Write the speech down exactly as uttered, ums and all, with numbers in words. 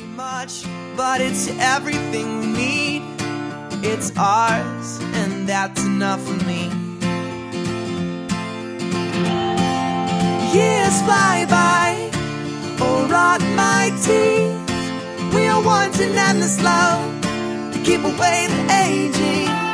much, but it's everything we need. It's ours, and that's enough for me. Years fly by, or rot my teeth. We are wanting endless love to keep away the aging.